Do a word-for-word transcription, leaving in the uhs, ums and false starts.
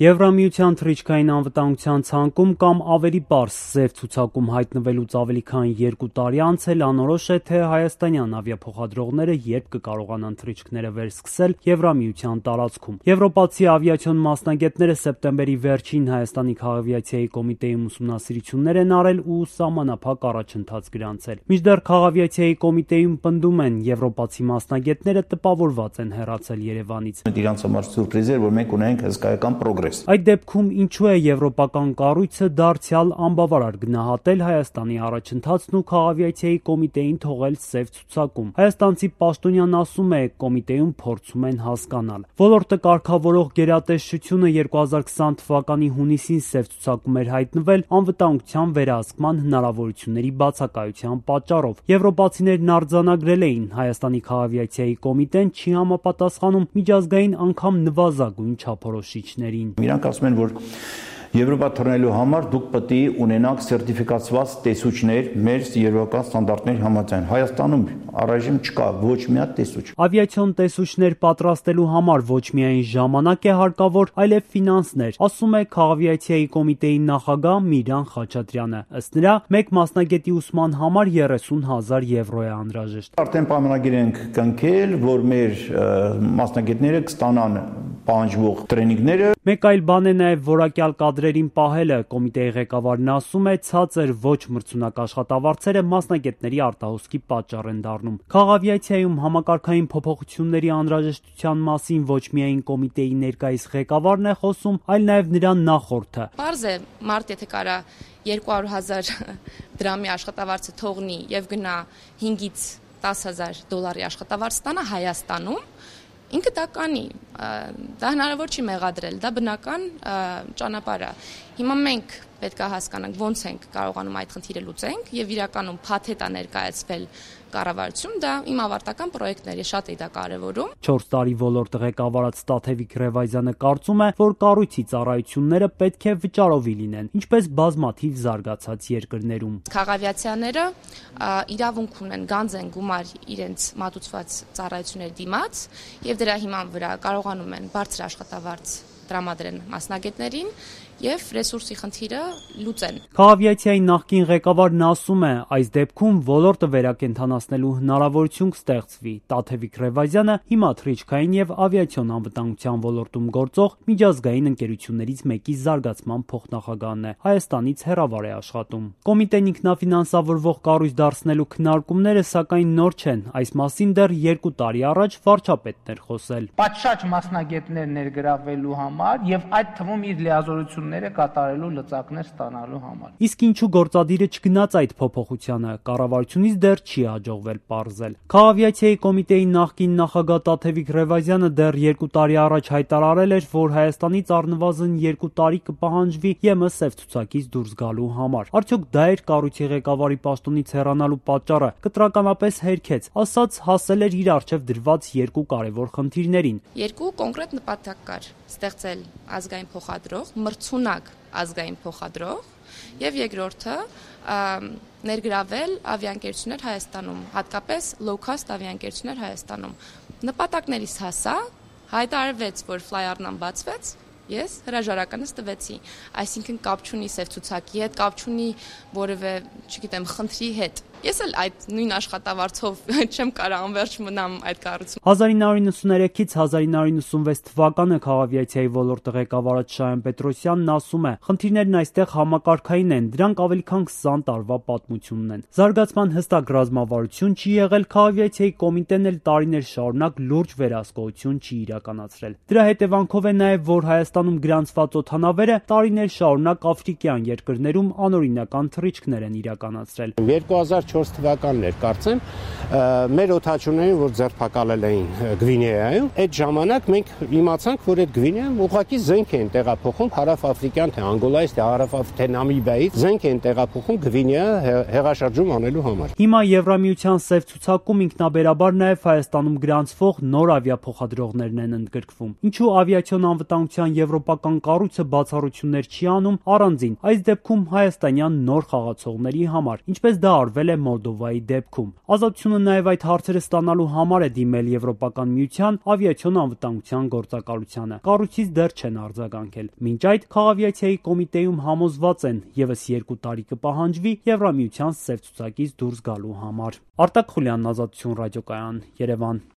Եվրամիության թռիչքային անվտանգության ցանկում կամ ավելի պարզ սև ցուցակում հայտնվելուց ավելի քան երկու տարի անց էլ անորոշ է, թե հայաստանյան ավիափոխադրողները երբ կկարողանան թռիչքները վերսկսել Եվրամիության տարածքում։ Եվրոպացի ավիացիոն մասնագետները սեպտեմբերի վերջին Հայաստանի քաղավիացիայի կոմիտեում ուսումնասիրություններ են արել ու սահմանափակ առաջընթաց գրանցել։ Մինչդեռ քաղավիացիայի կոմիտեում պնդում են, եվրոպացի մասնագետները տպավորված են հեռացել Երևանից։ Իրանց համար սուրպրիզ էր, որ մենք ունենք հսկայական պրոգրես։ Այդ դեպքում ինչու է եվրոպական կառույցը դարձյալ անբավարար գնահատել Հայաստանի առաջընթացն ու քաղավիացիայի կոմիտեին թողել սև ցուցակում։ Հայաստանցի պաշտոնյան ասում է, կոմիտեում փորձում են հասկանալ։ Ոլորտը կարգավորող գերատեսչությունը երկու հազար քսան թվականի հունիսին սև ցուցակում էր հայտնվել անվտանգության վերահսկման հնարավորությունների բացակայության պատճառով։ Եվրոպացիներն արձանագրել էին, Հայաստանի քաղավիացիայի կոմիտեն չի համապատասխանում միջազգային անգամ նվազագույն չափորոշիչներին։ Իրանք ասում են, որ Եվրոպա թռնելու համար դուք պետք է ունենաք սերտիֆիկացված տեսուչներ մեր եվրոպական ստանդարտների համաձայն։ Հայաստանում առայժմ չկա ոչ մի հատ տեսուչ։ Ավիացիոն տեսուչներ պատրաստելու համար ոչ միայն ժամանակ է հարկավոր, այլև ֆինանսներ, ասում է քաղավիացիայի կոմիտեի նախագահ Միրան Խաչատրյանը։ Ըստ նրա, մեկ մասնագետի ուսման համար երեսուն հազար եվրո է անհրաժեշտ։ Արդեն պայմանագիր ենք կնքել, որ մեր մասնագետները կստանան պահանջվող տրեյնինգները։ Մեկ այլ բան է նաև որակյալ կադրերին պահելը։ Կոմիտեի ղեկավարն ասում է, ցածր ոչ մրցունակ աշխատավարձերը մասնագետների արտահոսքի պատճառ են դառնում։ Քաղավիացիայում համակարգային փոփոխությունների անհրաժեշտության մասին ոչ միայն կոմիտեի ներկայիս ղեկավարն է խոսում, այլ նաև նրա նախորդը։ Պարզ է, մարդ եթե կարա երկու հարյուր հազար դրամի աշխատավարձը թողնի եւ գնա հինգից տաս հազար դոլարի աշխատավարձ ստանա Հայաստանում, ինքը դա կանի, դա հնարավոր չի մեղադրել, դա բնական ճանապարհ է։ Հիմա մենք պետք է հասկանանք ոնց ենք կարողանում այդ խնդիրը լուծենք եւ իրականում փաթեթ է ներկայացվել կառավարություն, դա իմ ավարտական պրոյեկտն է, շատ է դա կարևորում։ չորս տարի ոլորտը ղեկավարած Տաթևիկ Ռևազյանը կարծում է, որ կառույցի ծառայությունները պետք է վճարովի լինեն, ինչպես բազմաթիվ զարգացած երկրներում։ Քաղավիացիաները իրավունք ունեն գանձեն գումար իրենց մատուցված ծառայությունների դիմաց եւ դրա հիման վրա կարողանում են բարձր աշխատավարձ տրամադրեն մասնագետներին եւ ռեսուրսի խնդիրը լուծեն։ Քաղավիացիայի նախկին ղեկավարն ասում է, այս դեպքում ոլորտը վերակենդանացնելու հնարավորություն կստեղծվի։ Տաթևիկ Ռևազյանը հիմա թռիչքային եւ ավիացիոն անվտանգության ոլորտում գործող միջազգային ընկերություններից մեկի զարգացման փոխնախագահն է, Հայաստանից հեռավար է աշխատում։ Կոմիտեն ինքնաֆինանսավորվող կառույց դարձնելու քննարկումները սակայն նոր չեն, այս մասին դեռ երկու տարի առաջ վարչապետն էր խոսել։ Պատշաճ մասնագետներ ներգրավելու համար եւ այդ թվում իր լիազորությունները կատարելու լծակներ ստանալու համար։ Իսկ ինչու գործադիրը չգնաց այդ փոփոխությանը, կառավարությունից դեռ չի հաջողվել պարզել։ Քաղավիացիայի կոմիտեի նախկին նախագահ Տաթևիկ Ռևազյանը դեռ երկու տարի առաջ հայտարարել էր, որ Հայաստանից առնվազն երկու տարի կպահանջվի ԵՄ սև ցուցակից դուրս գալու համար։ Արդյոք դա էր կառույցի ղեկավարի պաշտոնից հեռանալու պատճառը։ Կտրականապես հերքեց, ասաց հասել էր իր առջև դրված երկու կարևոր խնդիրներին։ Երկու կոնկրետ նպատակ կար՝ ստեղծել ազգային փոխադրող, մրցունակ ազգային փոխադրող եւ երկրորդը ներգրավել ավիաընկերություններ Հայաստանում, հատկապես low cost ավիաընկերություններ Հայաստանում։ Նպատակներից հասա, հայտարարվեց, որ ֆլայարնան բացվեց, ես հրաժարականս տվեցի, այսինքն կապ չունի սև ցուցակի հետ, կապ չունի որևէ, չգիտեմ, խնդրի հետ։ Ես էլ այդ նույն աշխատավարձով չեմ կարող անվերջ մնամ այդ կառույցում։ հազար ինը հարյուր նվսաներեքից հազար ինը հարյուր նվսանվեց թվականը քաղավիացիայի ոլորտը ղեկավարած Շահեն Պետրոսյանն ասում է, խնդիրներն այստեղ համակարգային են, դրանք ավելի քան քսան տարվա պատմություն ունեն։ Զարգացման հստակ ռազմավարություն չի եղել, քաղավիացիայի կոմիտեն էլ տարիներ շարունակ լուրջ վերահսկողություն չի իրականացրել։ Դրա հետևանքով է նաև, որ Հայաստանում գրանցված օդանավերը տարիներ շարունակ աֆրիկյան երկրներում անօրինական թռիչքներ են իրականացրել։ երկու հազար չորս թվականն էր, կարծեմ, մեր օդաչուներին, որ ձերբակալել էին Գվինեայում, այդ ժամանակ մենք իմացանք, որ այդ Գվինեայում ուղղակի զենք են տեղափոխում հարավ-աֆրիկյան, թե Անգոլայից, թե հարավ-աֆրիկյան, թե Նամիբիայից, զենք են տեղափոխում Գվինեա հեղաշրջում անելու համար։ Հիմա Եվրամիության սև ցուցակում ինքնաբերաբար նաև Հայաստանում գրանցվող նոր ավիափոխադրողներն են ընդգրկվում։ Ինչու ավիացիոն անվտանգության եվրոպական կառույցը բացառություններ չի անում առանձին, այս դեպքում հայաստանյան նոր խաղացողների համար, ինչպես դա արվել է Մոլդովայի դեպքում։ Ազատությունը նաև այդ հարցերը ստանալու համար է դիմել Եվրոպական միության ավիացիոն անվտանգության գործակալությանը։ Կառույցից դեռ չեն արձագանքել։ Մինչ այդ Խաղավիացիայի կոմիտեում համոզված են, ևս երկու տարի կպահանջվի Եվրամիության սև ցուցակից դուրս գալու համար։ Արտակ Խուլյանն, Ազատություն ռադիոկայան, Երևան։